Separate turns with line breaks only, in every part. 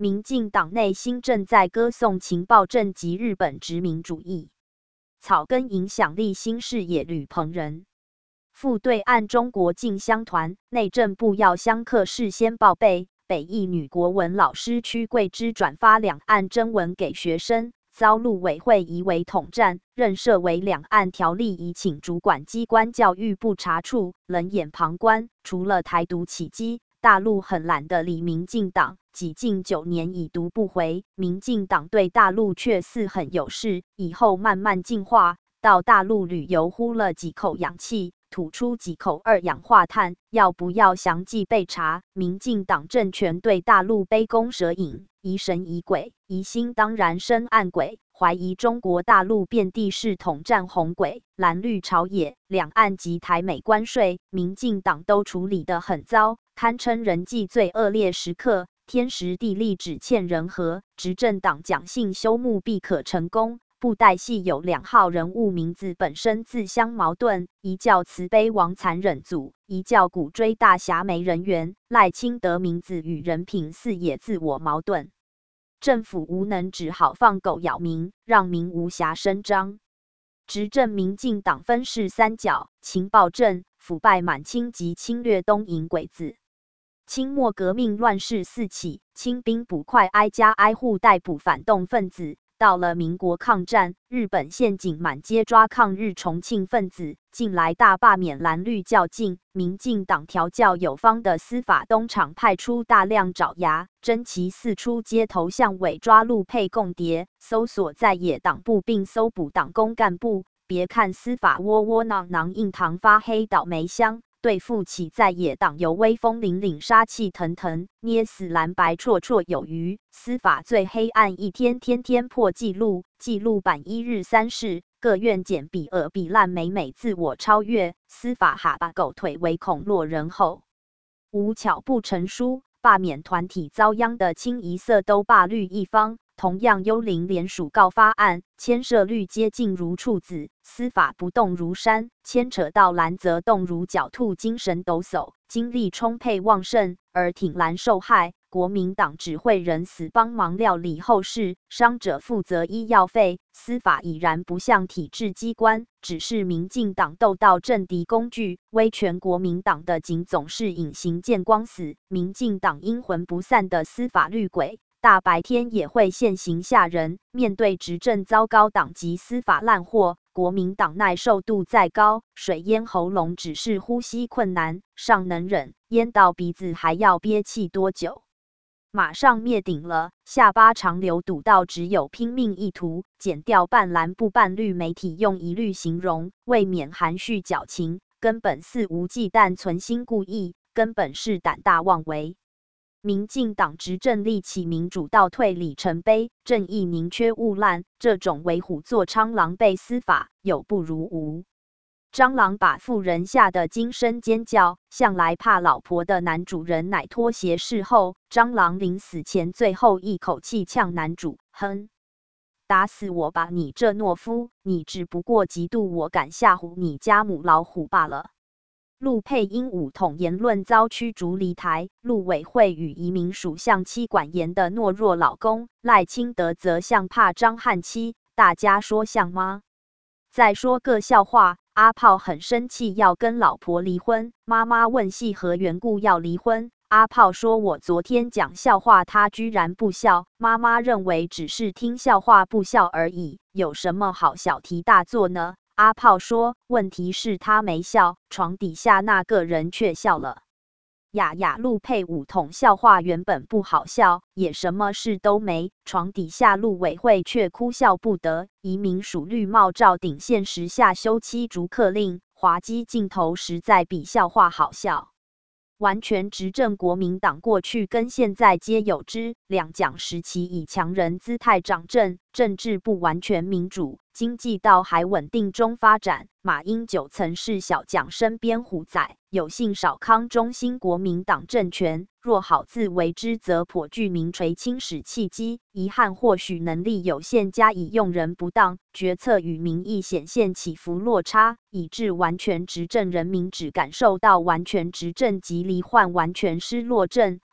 民进党内新正在歌颂情报政及日本殖民主义，草根影响力新视野吕鹏仁。赴对岸中国进香团，内政部要香客事先报备。北艺女国文老师屈桂芝转发两岸征文给学生，遭陆委会疑为统战，认设为两岸条例，已请主管机关教育部查处，冷眼旁观。除了台独起机，大陆很懒的理民进党，几近9年已读不回，民进党对大陆却似很有事，以后慢慢进化，到大陆旅游呼了几口氧气，吐出几口二氧化碳，要不要详细备查？民进党政权对大陆杯弓蛇影，疑神疑鬼，疑心当然生暗鬼，怀疑中国大陆遍地是统战红鬼，蓝绿朝野、两岸及台美关税，民进党都处理得很糟，堪称人际最恶劣时刻。天时地利只欠人和，执政党讲信修木必可成功。布袋戏有2号人物名字本身自相矛盾，一叫慈悲王残忍祖，一叫鼓追大侠没人缘。赖清德名字与人品似也自我矛盾，政府无能，只好放狗咬民，让民无暇声张。执政民进党分饰三角，情报政、腐败满清及侵略东瀛鬼子。清末革命乱世四起，清兵捕快挨家挨户逮捕反动分子。到了民国抗战，日本宪警满街抓抗日重庆分子，近来大罢免蓝绿较劲，民进党调教有方的司法东厂派出大量爪牙，侦其四出街头巷尾抓陆配共谍，搜索在野党部并搜捕党工干部。别看司法窝窝囊囊印堂发黑倒霉香，对付起在野党犹威风凛凛杀气腾腾，捏死蓝白绰绰有余。司法最黑暗一天天天破纪录，纪录版1日3事，各院检比俄比烂美自我超越，司法哈巴狗腿唯恐落人后。无巧不成书，罢免团体遭殃的清一色都罢绿一方。同样幽灵联署告发案，牵涉绿接近如处子，司法不动如山；牵扯到蓝则动如狡兔，精神抖擞，精力充沛旺盛，而挺蓝受害。国民党只会人死帮忙料理后事，伤者负责医药费。司法已然不像体制机关，只是民进党斗到政敌工具。威权国民党的警总是隐形见光死，民进党阴魂不散的司法绿鬼。大白天也会现形吓人。面对执政糟糕党及司法烂货，国民党耐受度再高，水淹喉咙只是呼吸困难，尚能忍，淹到鼻子还要憋气多久？马上灭顶了，下巴长流堵到只有拼命意图，减掉半蓝不半绿，媒体用一律形容，未免含蓄矫情，根本肆无忌惮，存心故意，根本是胆大妄为。民进党执政立起民主倒退里程碑，正义宁缺毋滥，这种为虎作伥狼狈司法有不如无。蟑螂把妇人吓得惊声尖叫，向来怕老婆的男主人乃脱鞋事后，蟑螂临死前最后一口气呛男主：哼，打死我吧你这懦夫，你只不过嫉妒我敢吓唬你家母老虎罢了。陆配因武统言论遭驱逐离台，陆委会与移民署向妻管严的懦弱老公，赖清德则像怕张汉妻，大家说像吗？再说个笑话，阿炮很生气要跟老婆离婚，妈妈问系何缘故要离婚，阿炮说我昨天讲笑话他居然不笑，妈妈认为只是听笑话不笑而已，有什么好小题大做呢？阿炮说问题是他没笑，床底下那个人却笑了。呀，陆配武统笑话原本不好笑，也什么事都没，床底下陆委会却哭笑不得。移民署绿帽照顶现实下修7逐客令，滑稽镜头实在比笑话好笑。完全执政国民党过去跟现在皆有之，两蒋时期以强人姿态掌政，政治不完全民主，经济倒还稳定中发展。马英九曾是小蒋身边虎仔，有幸少康中兴国民党政权，若好自为之，则颇具名垂青史契机。遗憾或许能力有限，加以用人不当，决策与民意显现起伏落差，以致完全执政人民只感受到完全执政及罹患完全失落症。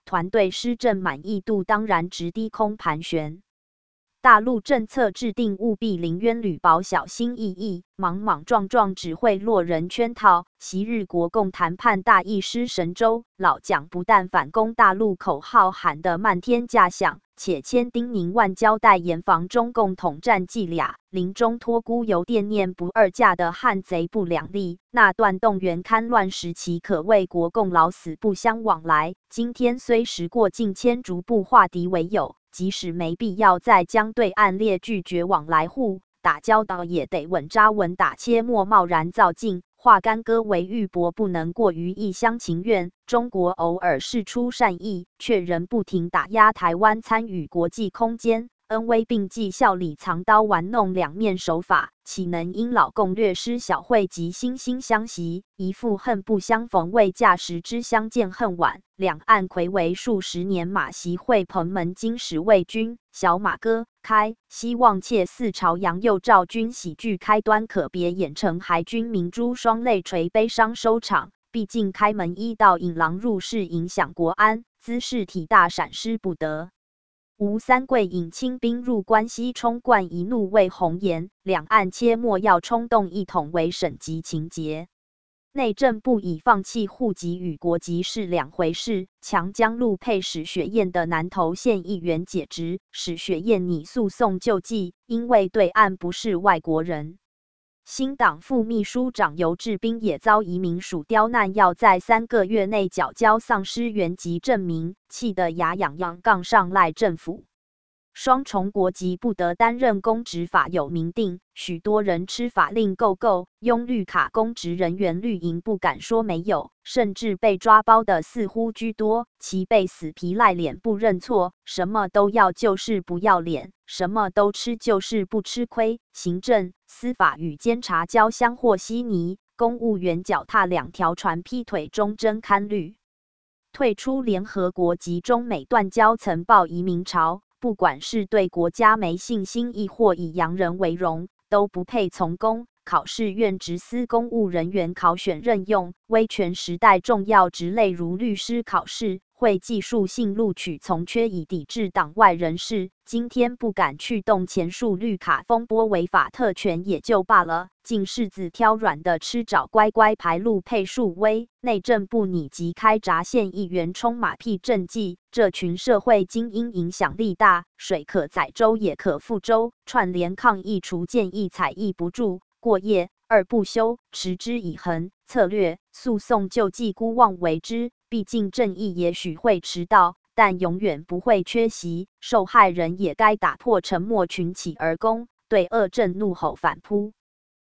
团队施政满意度当然直低空盘旋。大陆政策制定务必临渊履薄，小心翼翼，莽莽撞撞，只会落人圈套。昔日国共谈判大意失神州，老蒋不但反攻大陆口号喊得漫天价响，且千叮咛万交代严防中共统战伎俩，临终托孤犹惦念不二价的汉贼不两立。那段动员戡乱时期，可谓国共老死不相往来。今天虽时过境迁，逐步化敌为友。即使没必要再将对岸列拒绝往来户，打交道也得稳扎稳打，切莫贸然造进。化干戈为玉帛，不能过于一厢情愿。中国偶尔释出善意，却仍不停打压台湾参与国际空间，恩威并济，笑里藏刀，玩弄两面手法，岂能因老共略施小惠及惺惺相惜，一副恨不相逢未嫁时之相见恨晚？两岸睽违数十年，马习会彭门今始为君，小马歌开，希望窃似朝阳右兆军喜剧开端，可别演成海军明珠双泪垂，悲伤收场。毕竟开门一道引狼入室，影响国安，姿势体大，闪失不得。吴三桂引清兵入关西，冲冠一怒为红颜，两岸切莫要冲动一统为省级情节。内政部已放弃户籍与国籍是两回事，强将陆配史学燕的南投县议员解职，史学燕拟诉讼救济，因为对岸不是外国人。新党副秘书长游志斌也遭移民署刁难，要在3个月内缴交丧失原籍证明，气得牙痒痒，杠上赖政府。双重国籍不得担任公职法有明定，许多人吃法令够，拥绿卡公职人员绿营不敢说没有，甚至被抓包的似乎居多。其被死皮赖脸不认错，什么都要就是不要脸，什么都吃就是不吃亏。行政、司法与监察交相和稀泥，公务员脚踏两条船，劈腿忠贞堪虑。退出联合国及中美断交曾爆移民潮。不管是对国家没信心，亦或以洋人为荣，都不配从公。考试院直司公务人员考选任用，威权时代重要职类如律师考试，会技术性录取从缺，以抵制党外人士。今天不敢去动前述绿卡风波违法特权也就罢了，竟柿子挑软的吃，找乖乖排路配数威。内政部拟即开闸县议员冲马屁政绩，这群社会精英影响力大，水可载舟也可覆舟，串联抗议除建议采议不住，过夜二不休，持之以恒。策略诉讼救济姑妄为之，毕竟正义也许会迟到，但永远不会缺席。受害人也该打破沉默，群起而攻，对恶政怒吼反扑。